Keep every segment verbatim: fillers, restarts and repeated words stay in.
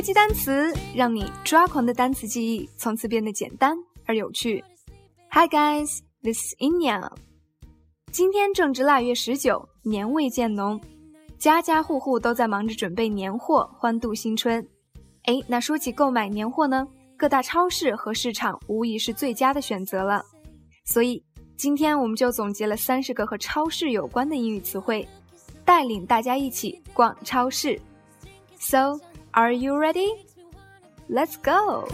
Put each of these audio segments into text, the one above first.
记单词，让你抓狂的单词记忆从此变得简单而有趣。 Hi guys, this is Inya。 今天正值腊月十九，年味渐浓，家家户户都在忙着准备年货，欢度新春。诶，那说起购买年货呢，各大超市和市场无疑是最佳的选择了。所以今天我们就总结了三十个和超市有关的英语词汇，带领大家一起逛超市。 So, are you ready? Let's go!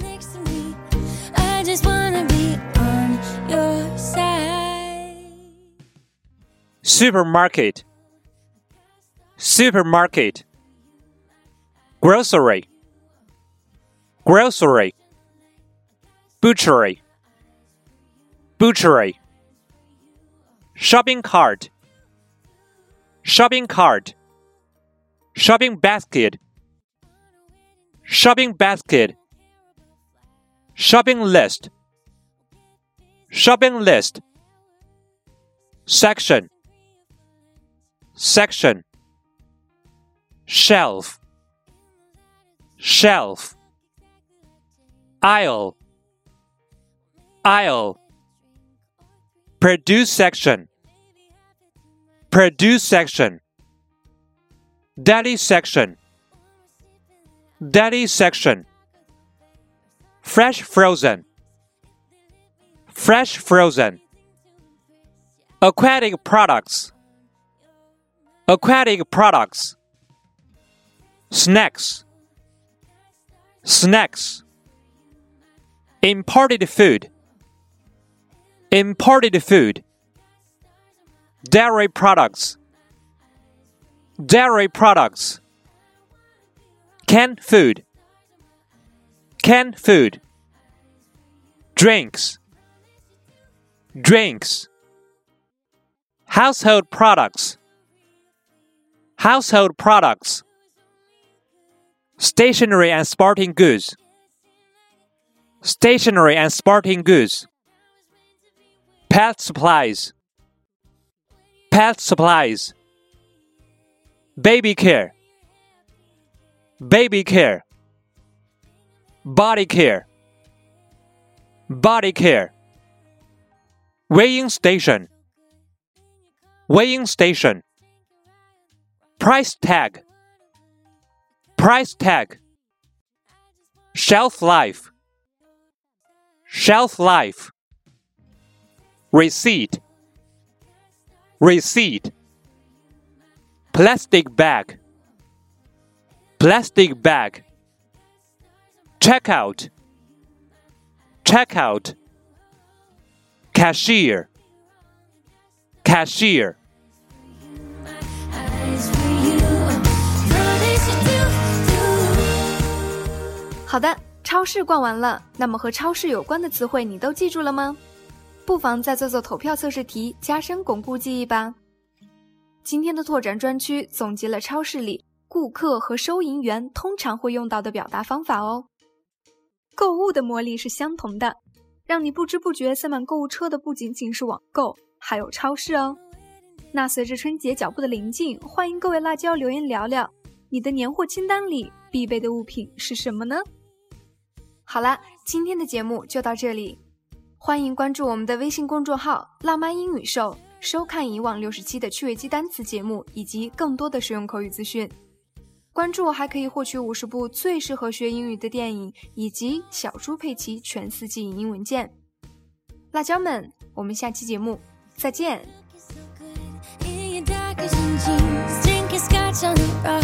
I just wanna be on your side. Supermarket. Supermarket. Grocery. Grocery. Butchery. Butchery. Shopping cart. Shopping cart. Shopping basket. Shopping basket. Shopping list. Shopping list. Section. Section. Shelf. Shelf. Aisle. Aisle. Produce section. Produce section. Deli section. Deli section. Fresh frozen. Fresh frozen. Aquatic products. Aquatic products. Snacks. Snacks. Imported food. Imported food. Dairy products. Dairy products. Canned food. Canned food. Drinks. Drinks. Household products. Household products. Stationery and sporting goods. Stationery and sporting goods. Pet supplies. Pet supplies. Baby care. Baby care. Body care. Body care. Weighing station. Weighing station. Price tag. Price tag. Shelf life. Shelf life. Receipt. Receipt. Plastic bag. Plastic bag. Checkout. Checkout. Cashier. Cashier. 好的，超市逛完了，那么和超市有关的词汇你都记住了吗？不妨再做做投票测试题，加深巩固记忆吧。今天的拓展专区总结了超市里顾客和收银员通常会用到的表达方法哦。购物的魔力是相同的，让你不知不觉塞满购物车的不仅仅是网购，还有超市哦。那随着春节脚步的临近，欢迎各位辣椒留言聊聊，你的年货清单里必备的物品是什么呢？好啦，今天的节目就到这里，欢迎关注我们的微信公众号辣妈英语秀，收看以往六十期的趣味鸡单词节目以及更多的实用口语资讯。关注还可以获取五十部最适合学英语的电影，以及小猪佩奇全四季影音文件。辣椒们，我们下期节目再见。